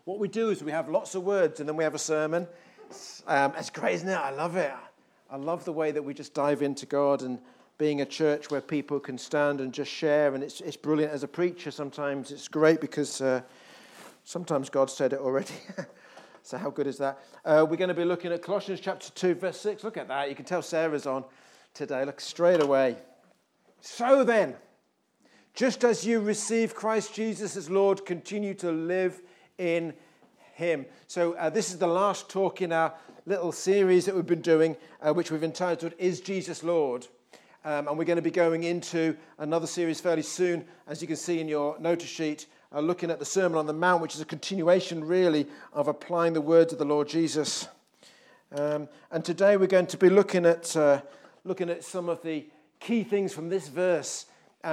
what we do is we have lots of words and then we have a sermon. It's great, isn't it? I love it. I love the way that we just dive into God and being a church where people can stand and just share. And it's brilliant. As a preacher, sometimes it's great because sometimes God said it already. So how good is that? We're going to be looking at Colossians chapter 2, verse 6. Look at that. You can tell Sarah's on today. Look straight away. So then, just as you receive Christ Jesus as Lord, continue to live in him. So this is the last talk in our little series that we've been doing, which we've entitled, Is Jesus Lord? And we're going to be going into another series fairly soon, as you can see in your notice sheet, looking at the Sermon on the Mount, which is a continuation, really, of applying the words of the Lord Jesus. And today we're going to be looking at some of the key things from this verse.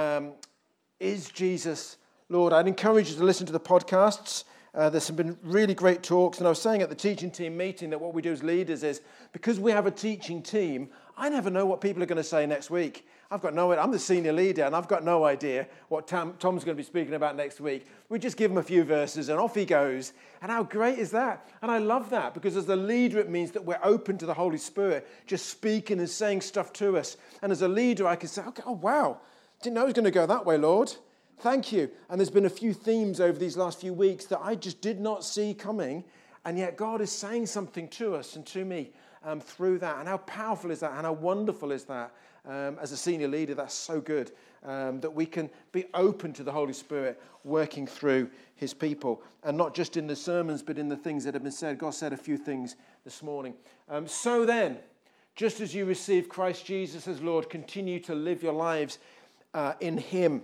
Is Jesus Lord? I'd encourage you to listen to the podcasts. There's been really great talks. And I was saying at the teaching team meeting that what we do as leaders is, because we have a teaching team, I never know what people are going to say next week. I've got no idea. I'm the senior leader, and I've got no idea what Tom's going to be speaking about next week. We just give him a few verses, and off he goes. And how great is that? And I love that, because as a leader, it means that we're open to the Holy Spirit, just speaking and saying stuff to us. And as a leader, I can say, okay, oh, wow. Didn't know it was going to go that way, Lord. Thank you. And there's been a few themes over these last few weeks that I just did not see coming. And yet God is saying something to us and to me through that. And how powerful is that? And how wonderful is that? As a senior leader, that's so good. That we can be open to the Holy Spirit working through his people. And not just in the sermons, but in the things that have been said. God said a few things this morning. So then, just as you receive Christ Jesus as Lord, continue to live your lives in him.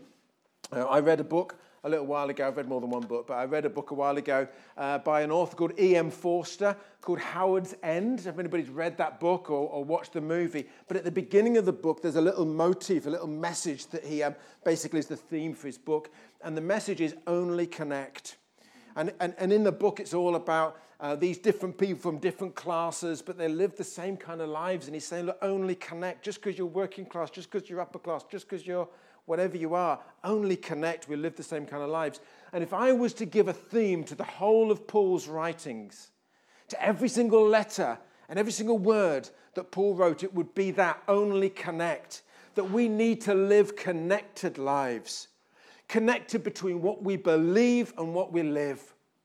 I read a book a little while ago. I've read more than one book, but I read a book a while ago by an author called E.M. Forster called Howard's End. If anybody's read that book or watched the movie. But at the beginning of the book, there's a little motif, a little message that he basically is the theme for his book. And the message is only connect. And in the book, it's all about these different people from different classes, but they live the same kind of lives. And he's saying, look, only connect. Just because you're working class, just because you're upper class, just because you're whatever you are, only connect. We live the same kind of lives. And if I was to give a theme to the whole of Paul's writings, to every single letter and every single word that Paul wrote, it would be that, only connect. That we need to live connected lives. Connected between what we believe and what we live.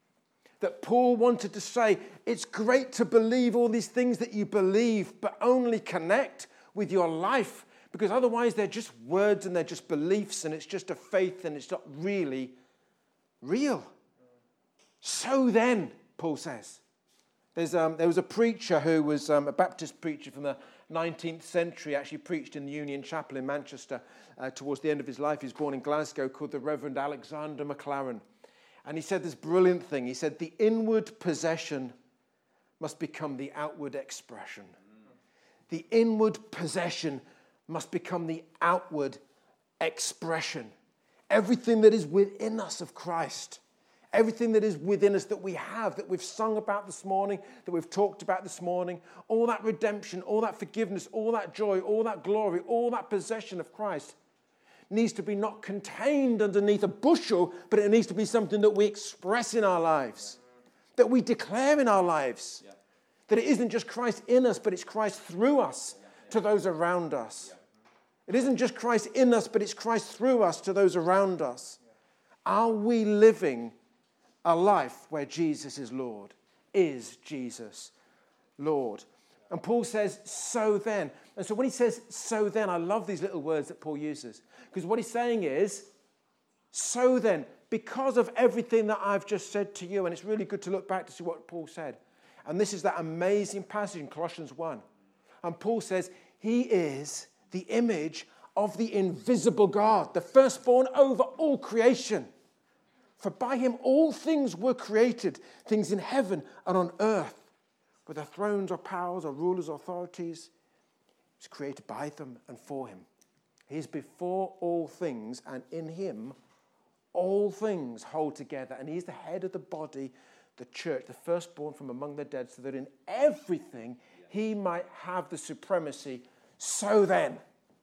That Paul wanted to say, it's great to believe all these things that you believe, but only connect with your life. Because otherwise they're just words and they're just beliefs and it's just a faith and it's not really real. So then, Paul says, there was a preacher who was a Baptist preacher from the 19th century, actually preached in the Union Chapel in Manchester towards the end of his life. He was born in Glasgow, called the Reverend Alexander MacLaren. And he said this brilliant thing. He said, the inward possession must become the outward expression. The inward possession must become the outward expression. Everything that is within us of Christ, everything that is within us that we have, that we've sung about this morning, that we've talked about this morning, all that redemption, all that forgiveness, all that joy, all that glory, all that possession of Christ needs to be not contained underneath a bushel, but it needs to be something that we express in our lives, that we declare in our lives, that it isn't just Christ in us, but it's Christ through us to those around us. It isn't just Christ in us, but it's Christ through us to those around us. Are we living a life where Jesus is Lord? Is Jesus Lord? And Paul says, so then. And so when he says, so then, I love these little words that Paul uses. Because what he's saying is, so then, because of everything that I've just said to you, and it's really good to look back to see what Paul said. And this is that amazing passage in Colossians 1. And Paul says, he is the image of the invisible God, the firstborn over all creation. For by him all things were created, things in heaven and on earth, whether thrones or powers or rulers or authorities. It was created by them and for him. He is before all things, and in him all things hold together. And he is the head of the body, the church, the firstborn from among the dead, so that in everything he might have the supremacy. So then,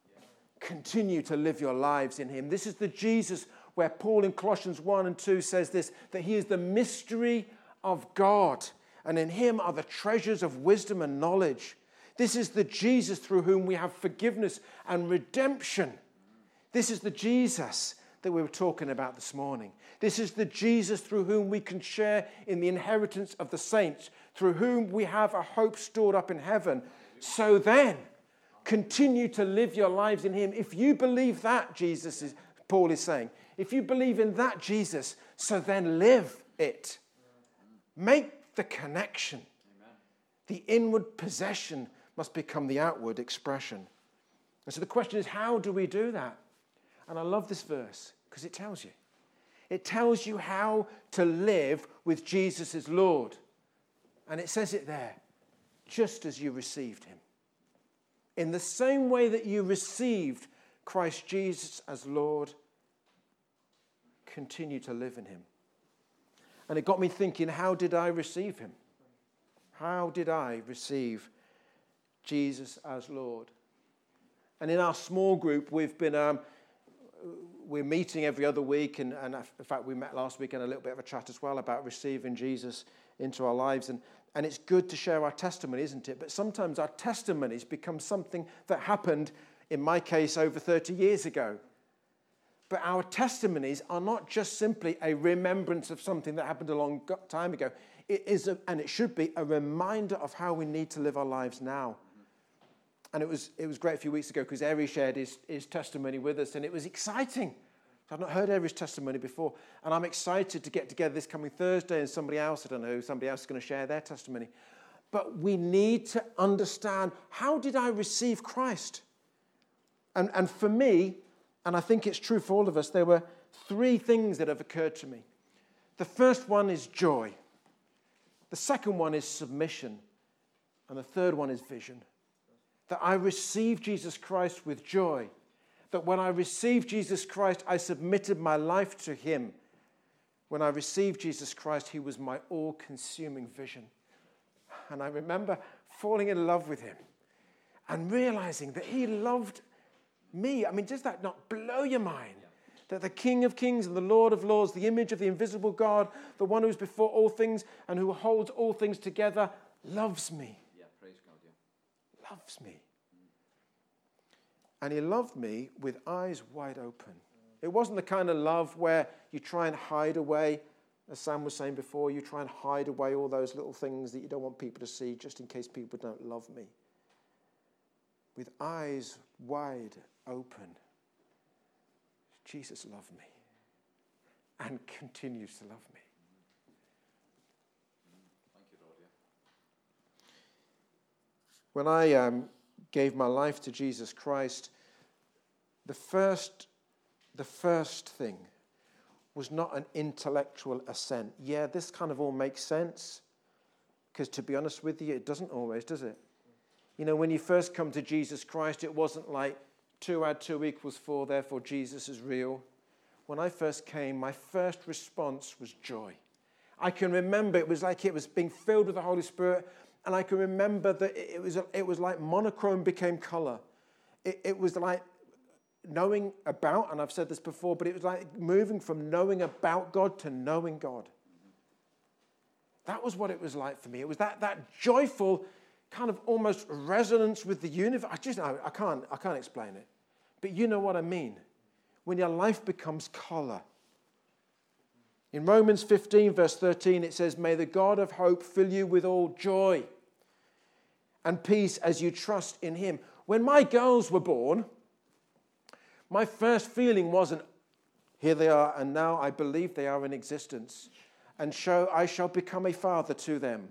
continue to live your lives in him. This is the Jesus where Paul in Colossians 1 and 2 says this, that he is the mystery of God, and in him are the treasures of wisdom and knowledge. This is the Jesus through whom we have forgiveness and redemption. This is the Jesus that we were talking about this morning. This is the Jesus through whom we can share in the inheritance of the saints, through whom we have a hope stored up in heaven. So then, continue to live your lives in him. If you believe that, Paul is saying, if you believe in that Jesus, so then live it. Make the connection. The inward possession must become the outward expression. And so the question is, how do we do that? And I love this verse because it tells you. It tells you how to live with Jesus as Lord. And it says it there, just as you received him. In the same way that you received Christ Jesus as Lord, continue to live in him. And it got me thinking, how did I receive him? How did I receive Jesus as Lord? And in our small group, we're meeting every other week, and in fact, we met last week and a little bit of a chat as well about receiving Jesus into our lives. And it's good to share our testimony, isn't it? But sometimes our testimonies become something that happened, in my case, over 30 years ago. But our testimonies are not just simply a remembrance of something that happened a long time ago. It is, and it should be, a reminder of how we need to live our lives now. And it was great a few weeks ago because Eri shared his testimony with us, and it was exciting. I've not heard Eri's testimony before, and I'm excited to get together this coming Thursday, and somebody else is going to share their testimony. But we need to understand, how did I receive Christ? And for me, and I think it's true for all of us, there were three things that have occurred to me. The first one is joy. The second one is submission. And the third one is vision. That I received Jesus Christ with joy. That when I received Jesus Christ, I submitted my life to him. When I received Jesus Christ, he was my all-consuming vision. And I remember falling in love with him and realizing that he loved me. I mean, does that not blow your mind? That the King of Kings and the Lord of Lords, the image of the invisible God, the one who is before all things and who holds all things together, loves me. Yeah, praise God, yeah. Loves me. And he loved me with eyes wide open. It wasn't the kind of love where you try and hide away, as Sam was saying before, you try and hide away all those little things that you don't want people to see just in case people don't love me. With eyes wide open, Jesus loved me and continues to love me. Thank you, Lord, yeah. When I gave my life to Jesus Christ, the first thing was not an intellectual assent. Yeah, this kind of all makes sense, because to be honest with you, it doesn't always, does it? You know, when you first come to Jesus Christ, it wasn't like 2 + 2 = 4, therefore Jesus is real. When I first came, my first response was joy. I can remember it was like it was being filled with the Holy Spirit, and I can remember that it was like monochrome became color. It was like knowing about, and I've said this before, but it was like moving from knowing about God to knowing God. That was what it was like for me. It was that joyful kind of almost resonance with the universe. I can't explain it. But you know what I mean. When your life becomes color. In Romans 15, verse 13, it says, "May the God of hope fill you with all joy and peace as you trust in him." When my girls were born, my first feeling wasn't, here they are, and now I believe they are in existence, and I shall become a father to them.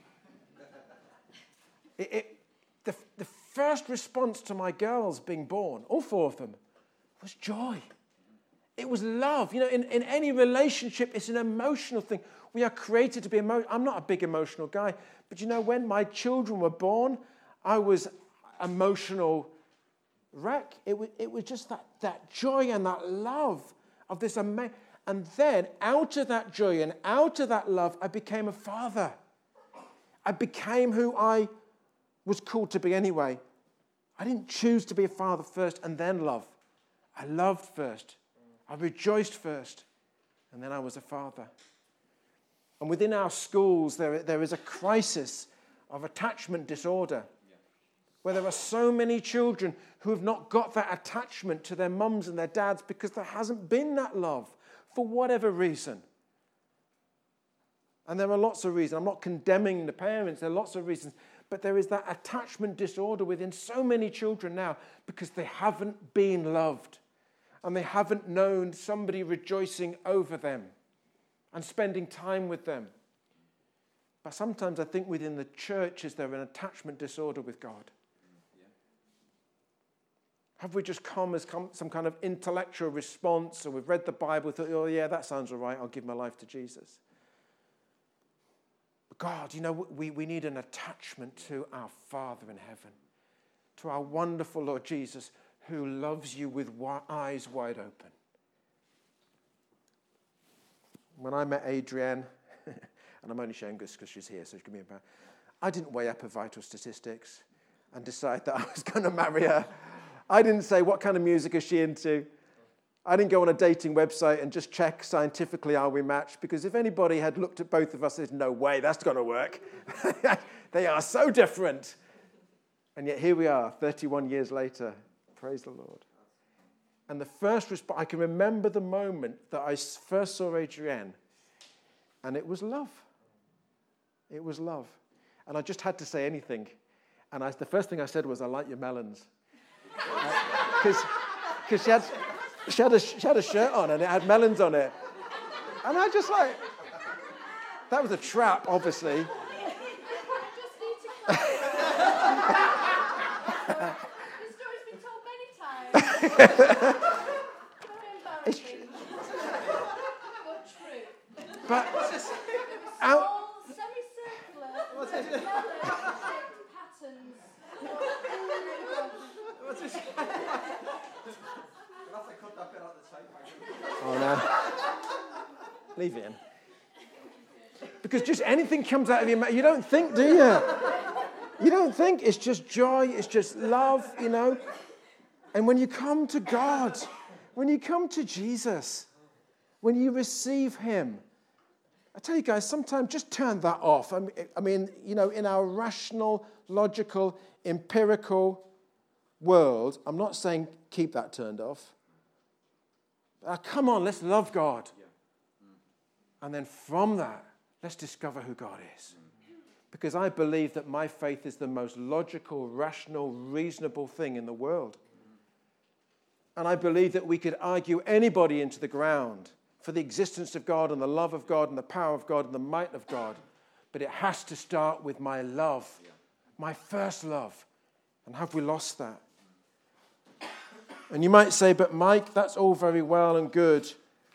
The first response to my girls being born, all 4 of them, was joy. It was love. You know, in any relationship, it's an emotional thing. We are created to be emotional. I'm not a big emotional guy, but you know, when my children were born, I was emotional wreck. It was just that joy and that love of this amazing. And then out of that joy and out of that love, I became a father. I became who I was called to be anyway. I didn't choose to be a father first and then love. I loved first. I rejoiced first. And then I was a father. And within our schools, there is a crisis of attachment disorder, where there are so many children who have not got that attachment to their mums and their dads because there hasn't been that love for whatever reason. And there are lots of reasons. I'm not condemning the parents. There are lots of reasons. But there is that attachment disorder within so many children now because they haven't been loved. And they haven't known somebody rejoicing over them and spending time with them. But sometimes I think within the church is there an attachment disorder with God? Have we just come as some kind of intellectual response, or we've read the Bible, thought, oh yeah, that sounds all right, I'll give my life to Jesus. But God, we need an attachment to our Father in heaven, to our wonderful Lord Jesus, who loves you with eyes wide open. When I met Adrienne, and I'm only showing this because she's here, so she can be about. I didn't weigh up her vital statistics and decide that I was going to marry her. I didn't say, what kind of music is she into? I didn't go on a dating website and just check scientifically are we matched, because if anybody had looked at both of us, there's no way that's going to work. They are so different. And yet here we are, 31 years later. Praise the Lord. And the first response, I can remember the moment that I first saw Adrienne, and it was love. It was love. And I just had to say anything. And the first thing I said was, I like your melons. Because she had a shirt on and it had melons on it. And I just that was a trap, obviously. The story's been told many times. Very embarrassing. But true. But Small, semicircular, melon-shaped patterns. Oh no. Leave it in. Because just anything comes out of your mouth. You don't think, do you? You don't think. It's just joy. It's just love, And when you come to God, when you come to Jesus, when you receive him, I tell you guys, sometimes just turn that off. I mean, in our rational, logical, empirical world, I'm not saying keep that turned off. Come on, let's love God. And then from that, let's discover who God is. Because I believe that my faith is the most logical, rational, reasonable thing in the world. And I believe that we could argue anybody into the ground for the existence of God and the love of God and the power of God and the might of God. But it has to start with my love, my first love. And have we lost that? And you might say, but Mike, that's all very well and good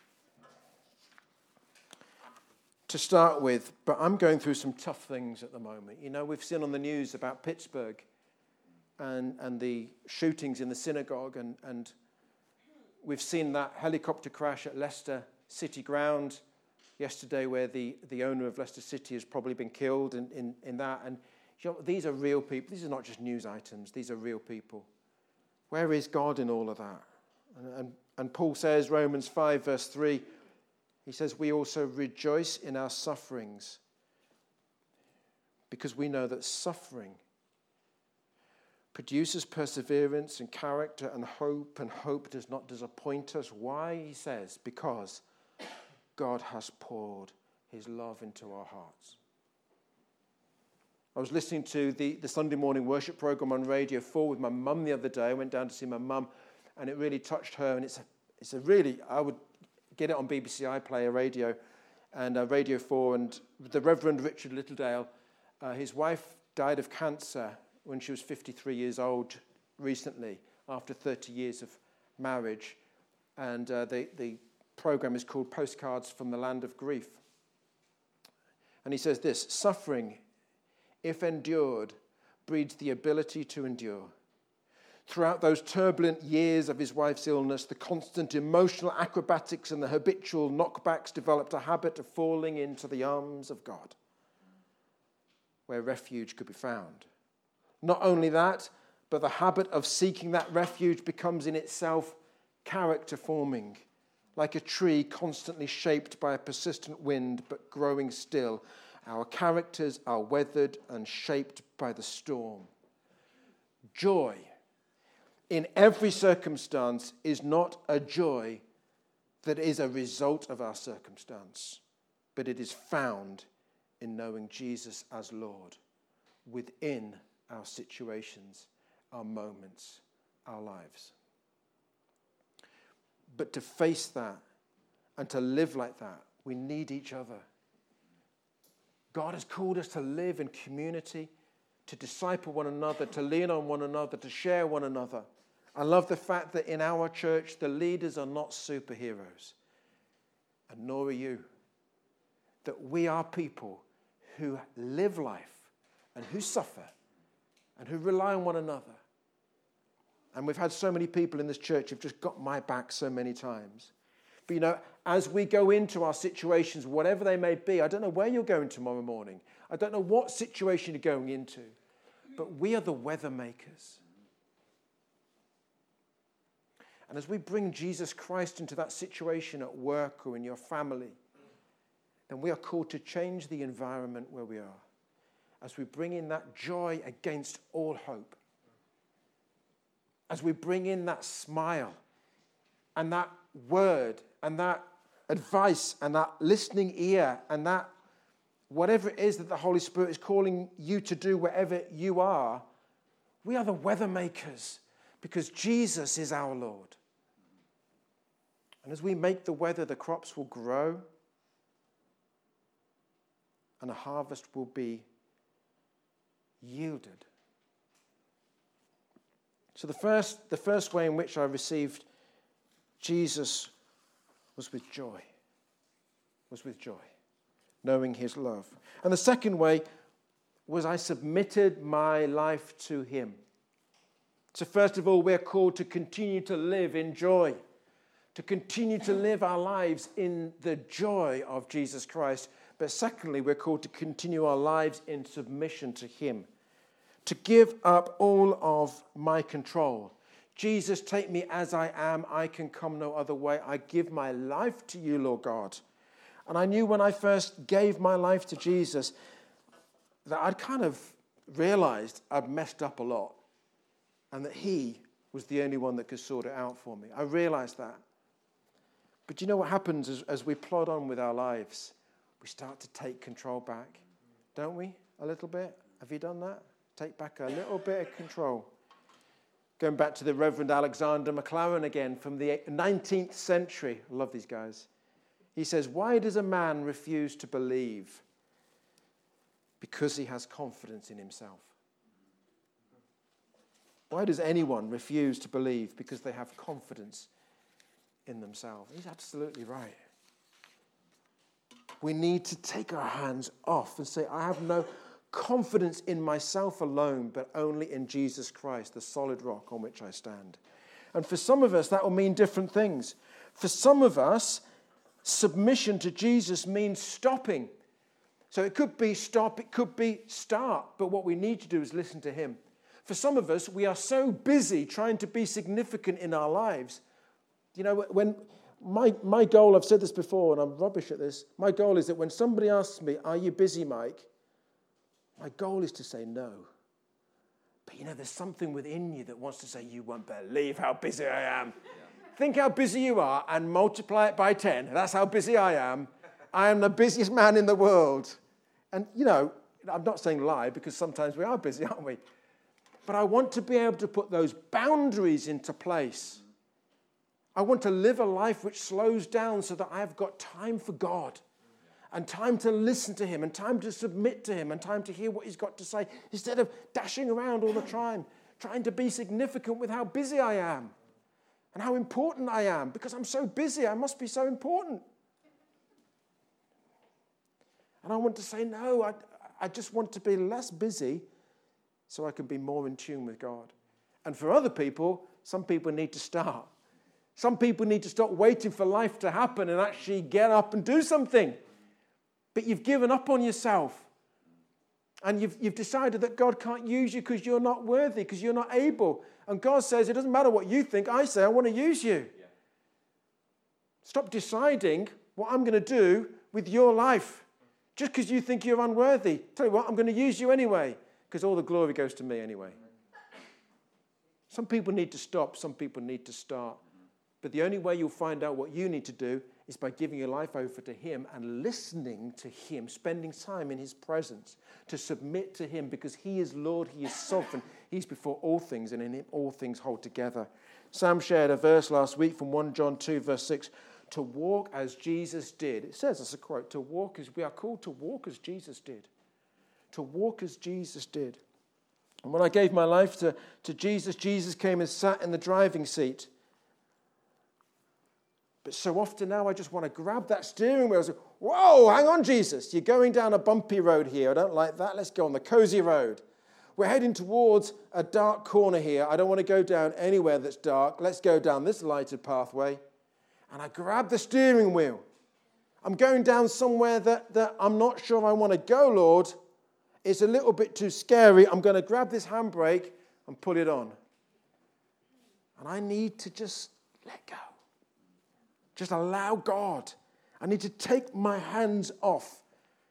to start with, but I'm going through some tough things at the moment. We've seen on the news about Pittsburgh and the shootings in the synagogue, and we've seen that helicopter crash at Leicester City ground yesterday where the owner of Leicester City has probably been killed in that. And these are real people. These are not just news items. These are real people. Where is God in all of that? And Paul says, Romans 5, verse 3, he says, we also rejoice in our sufferings because we know that suffering produces perseverance and character and hope does not disappoint us. Why? He says, because God has poured his love into our hearts. I was listening to the Sunday morning worship program on Radio 4 with my mum the other day. I went down to see my mum, and it really touched her. And it's a really, I would get it on BBC iPlayer radio and Radio 4. And the Reverend Richard Littledale, his wife died of cancer when she was 53 years old recently, after 30 years of marriage. And the program is called Postcards from the Land of Grief. And he says this, suffering, if endured, breeds the ability to endure. Throughout those turbulent years of his wife's illness, the constant emotional acrobatics and the habitual knockbacks developed a habit of falling into the arms of God, where refuge could be found. Not only that, but the habit of seeking that refuge becomes in itself character forming, like a tree constantly shaped by a persistent wind but growing still. Our characters are weathered and shaped by the storm. Joy in every circumstance is not a joy that is a result of our circumstance, but it is found in knowing Jesus as Lord within our situations, our moments, our lives. But to face that and to live like that, we need each other. God has called us to live in community, to disciple one another, to lean on one another, to share one another. I love the fact that in our church, the leaders are not superheroes, and nor are you. That we are people who live life and who suffer and who rely on one another. And we've had so many people in this church who've just got my back so many times. But as we go into our situations, whatever they may be, I don't know where you're going tomorrow morning. I don't know what situation you're going into. But we are the weather makers. And as we bring Jesus Christ into that situation at work or in your family, then we are called to change the environment where we are. As we bring in that joy against all hope. As we bring in that smile and that word and that advice and that listening ear and that whatever it is that the Holy Spirit is calling you to do wherever you are, we are the weather makers because Jesus is our Lord. And as we make the weather, the crops will grow and a harvest will be yielded. So the first way in which I received Jesus was with joy. Knowing his love. And the second way was I submitted my life to him. So first of all, we're called to continue to live in joy. To continue to live our lives in the joy of Jesus Christ. But secondly, we're called to continue our lives in submission to him. To give up all of my control. Jesus, take me as I am. I can come no other way. I give my life to you, Lord God. And I knew when I first gave my life to Jesus that I'd kind of realized I'd messed up a lot and that he was the only one that could sort it out for me. I realized that. But you know what happens as we plod on with our lives? We start to take control back, don't we? A little bit. Have you done that? Take back a little bit of control. Going back to the Reverend Alexander MacLaren again from the 19th century. I love these guys. He says, why does a man refuse to believe? Because he has confidence in himself. Why does anyone refuse to believe? Because they have confidence in themselves. He's absolutely right. We need to take our hands off and say, I have no confidence in myself alone, but only in Jesus Christ, the solid rock on which I stand. And for some of us, that will mean different things. For some of us, submission to Jesus means stopping. So it could be stop, it could be start, but what we need to do is listen to him. For some of us, we are so busy trying to be significant in our lives. You know, when my goal, I've said this before, and I'm rubbish at this, my goal is that when somebody asks me, are you busy, Mike? My goal is to say no. But you know, there's something within you that wants to say, you won't believe how busy I am. Yeah. Think how busy you are and multiply it by 10. That's how busy I am. I am the busiest man in the world. And, you know, I'm not saying lie because sometimes we are busy, aren't we? But I want to be able to put those boundaries into place. I want to live a life which slows down so that I have got time for God. And time to listen to him, and time to submit to him, and time to hear what he's got to say, instead of dashing around all the time, trying to be significant with how busy I am, and how important I am. Because I'm so busy, I must be so important. And I want to say, no, I just want to be less busy so I can be more in tune with God. And for other people, some people need to start. Some people need to stop waiting for life to happen and actually get up and do something. But you've given up on yourself. And you've decided that God can't use you because you're not worthy, because you're not able. And God says, it doesn't matter what you think. I say, I want to use you. Yeah. Stop deciding what I'm going to do with your life just because you think you're unworthy. Tell you what, I'm going to use you anyway because all the glory goes to me anyway. Some people need to stop. Some people need to start. But the only way you'll find out what you need to do is by giving your life over to him and listening to him, spending time in his presence, to submit to him because he is Lord, he is sovereign, he's before all things, and in him all things hold together. Sam shared a verse last week from 1 John 2, verse 6, to walk as Jesus did. It says, that's a quote, we are called to walk as Jesus did. To walk as Jesus did. And when I gave my life to Jesus, Jesus came and sat in the driving seat. But so often now I just want to grab that steering wheel and say, whoa, hang on, Jesus. You're going down a bumpy road here. I don't like that. Let's go on the cozy road. We're heading towards a dark corner here. I don't want to go down anywhere that's dark. Let's go down this lighted pathway. And I grab the steering wheel. I'm going down somewhere that I'm not sure I want to go, Lord. It's a little bit too scary. I'm going to grab this handbrake and put it on. And I need to just let go. Just allow God. I need to take my hands off.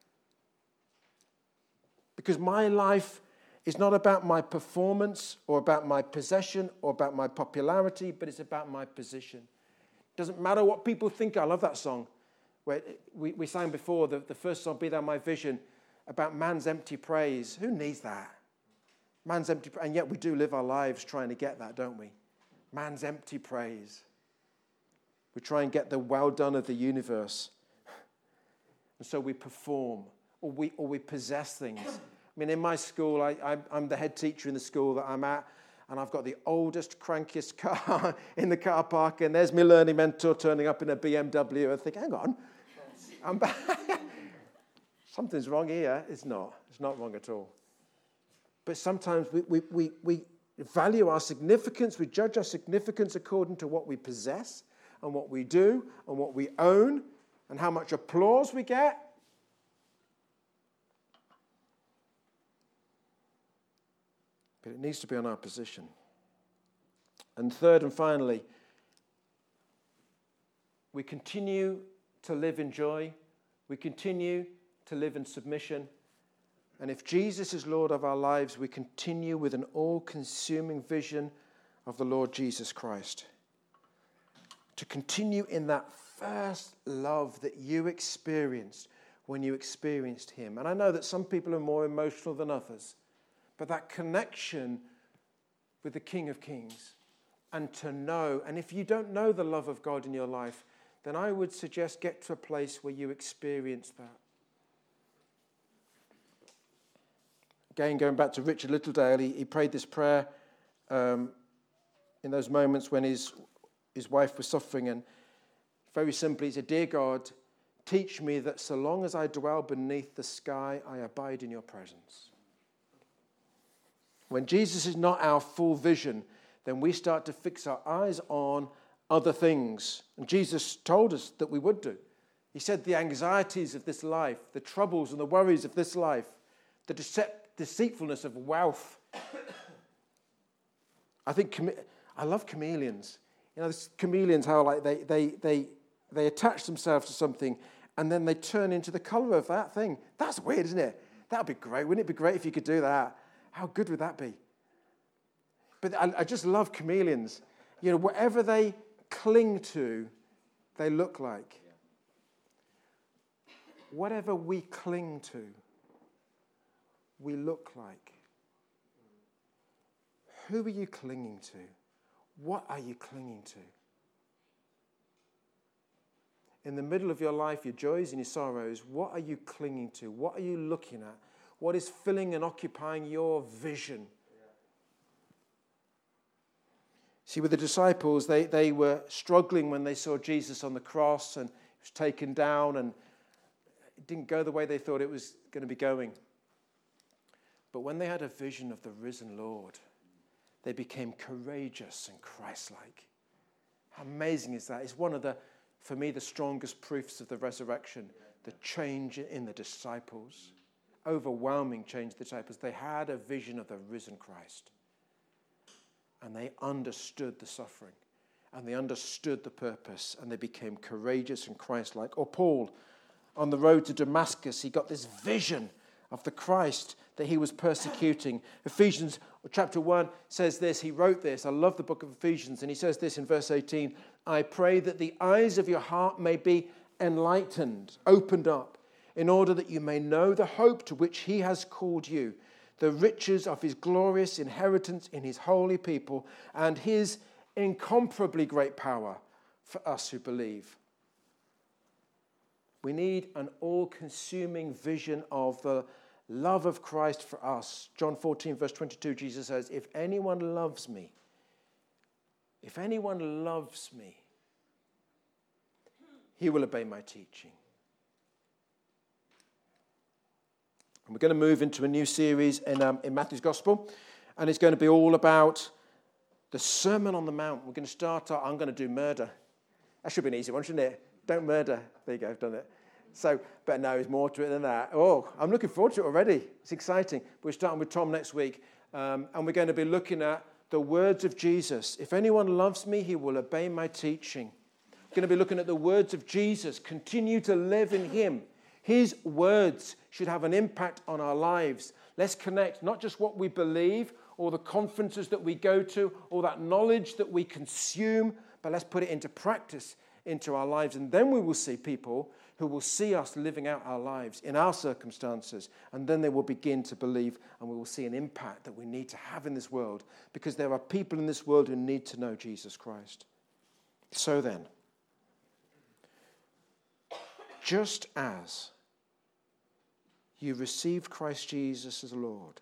Because my life is not about my performance or about my possession or about my popularity, but it's about my position. It doesn't matter what people think. I love that song. Where we sang before, the first song, Be Thou My Vision, about man's empty praise. Who needs that? Man's empty praise. And yet we do live our lives trying to get that, don't we? Man's empty praise. We try and get the well done of the universe. And so we perform or we possess things. I mean, in my school, I'm the head teacher in the school that I'm at, and I've got the oldest, crankiest car in the car park, and there's my learning mentor turning up in a BMW. I think, hang on, I'm back. Something's wrong here. It's not. It's not wrong at all. But sometimes we value our significance. We judge our significance according to what we possess and what we do and what we own and how much applause we get. But it needs to be on our position. And third and finally, we continue to live in joy. We continue to live in submission. And if Jesus is Lord of our lives, we continue with an all-consuming vision of the Lord Jesus Christ. To continue in that first love that you experienced when you experienced him. And I know that some people are more emotional than others, but that connection with the King of Kings and to know, and if you don't know the love of God in your life, then I would suggest get to a place where you experience that. Again, going back to Richard Littledale, he prayed this prayer in those moments when his wife was suffering, and very simply he said, Dear God, teach me that so long as I dwell beneath the sky, I abide in your presence. When Jesus is not our full vision, then we start to fix our eyes on other things. And Jesus told us that we would do. He said the anxieties of this life, the troubles and the worries of this life, the deceitfulness of wealth. I love chameleons. You know, chameleons, how like they attach themselves to something and then they turn into the color of that thing. That's weird, isn't it? That would be great. Wouldn't it be great if you could do that? How good would that be? But I just love chameleons. You know, whatever they cling to, they look like. Whatever we cling to, we look like. Who are you clinging to? What are you clinging to? In the middle of your life, your joys and your sorrows, what are you clinging to? What are you looking at? What is filling and occupying your vision? See, with the disciples, they were struggling when they saw Jesus on the cross and he was taken down and it didn't go the way they thought it was going to be going. But when they had a vision of the risen Lord, they became courageous and Christ-like. How amazing is that? It's one of for me, the strongest proofs of the resurrection, the change in the disciples. Overwhelming change in the disciples. They had a vision of the risen Christ. And they understood the suffering. and they understood the purpose, and they became courageous and Christ-like. Or Paul, on the road to Damascus, he got this vision of the Christ that he was persecuting. Ephesians chapter 1 says this, he wrote this, I love the book of Ephesians, and he says this in verse 18, I pray that the eyes of your heart may be enlightened, opened up, in order that you may know the hope to which he has called you, the riches of his glorious inheritance in his holy people, and his incomparably great power for us who believe. We need an all-consuming vision of the love of Christ for us. John 14, verse 22, Jesus says, if anyone loves me, he will obey my teaching. And we're going to move into a new series in Matthew's Gospel, and it's going to be all about the Sermon on the Mount. We're going to start, I'm going to do murder. That should be an easy one, shouldn't it? Don't murder. There you go, I've done it. So, but no, there's more to it than that. Oh, I'm looking forward to it already. It's exciting. We're starting with Tom next week, and we're going to be looking at the words of Jesus. If anyone loves me, he will obey my teaching. We're going to be looking at the words of Jesus. Continue to live in him. His words should have an impact on our lives. Let's connect not just what we believe or the conferences that we go to or that knowledge that we consume, but let's put it into practice into our lives. And then we will see people who will see us living out our lives in our circumstances. And then they will begin to believe, and we will see an impact that we need to have in this world, because there are people in this world who need to know Jesus Christ. So then, just as you received Christ Jesus as Lord,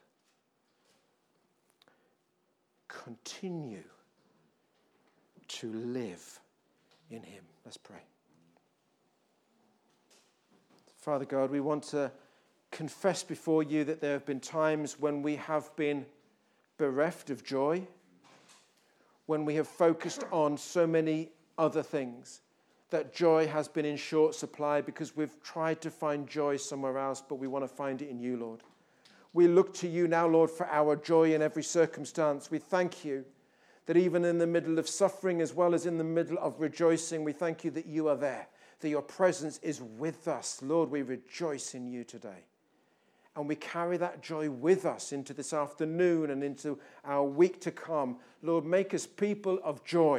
continue to live in him. Let's pray. Father God, we want to confess before you that there have been times when we have been bereft of joy, when we have focused on so many other things, that joy has been in short supply because we've tried to find joy somewhere else, but we want to find it in you, Lord. We look to you now, Lord, for our joy in every circumstance. We thank you that even in the middle of suffering as well as in the middle of rejoicing, we thank you that you are there, that your presence is with us. Lord, we rejoice in you today. And we carry that joy with us into this afternoon and into our week to come. Lord, make us people of joy.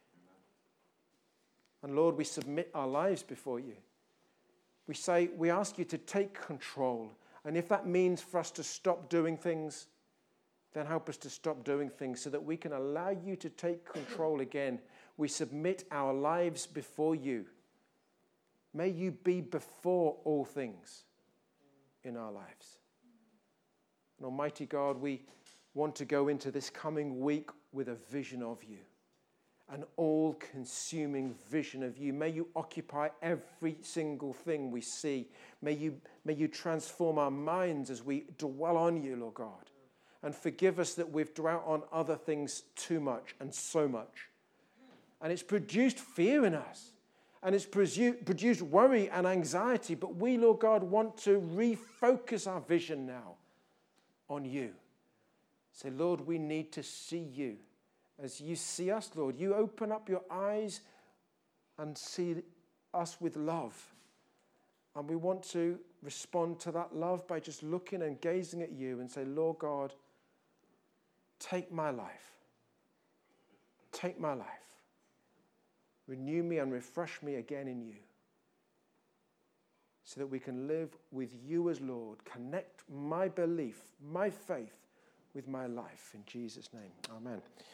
And Lord, we submit our lives before you. We say, we ask you to take control. And if that means for us to stop doing things, then help us to stop doing things so that we can allow you to take control again. We submit our lives before you. May you be before all things in our lives. And Almighty God, we want to go into this coming week with a vision of you, an all-consuming vision of you. May you occupy every single thing we see. May you transform our minds as we dwell on you, Lord God. And forgive us that we've dwelt on other things too much and so much. And it's produced fear in us. And it's produced worry and anxiety. But we, Lord God, want to refocus our vision now on you. Say, Lord, we need to see you. As you see us, Lord, you open up your eyes and see us with love. And we want to respond to that love by just looking and gazing at you and say, Lord God, take my life. Take my life. Renew me and refresh me again in you, so that we can live with you as Lord. Connect my belief, my faith with my life. In Jesus' name, amen.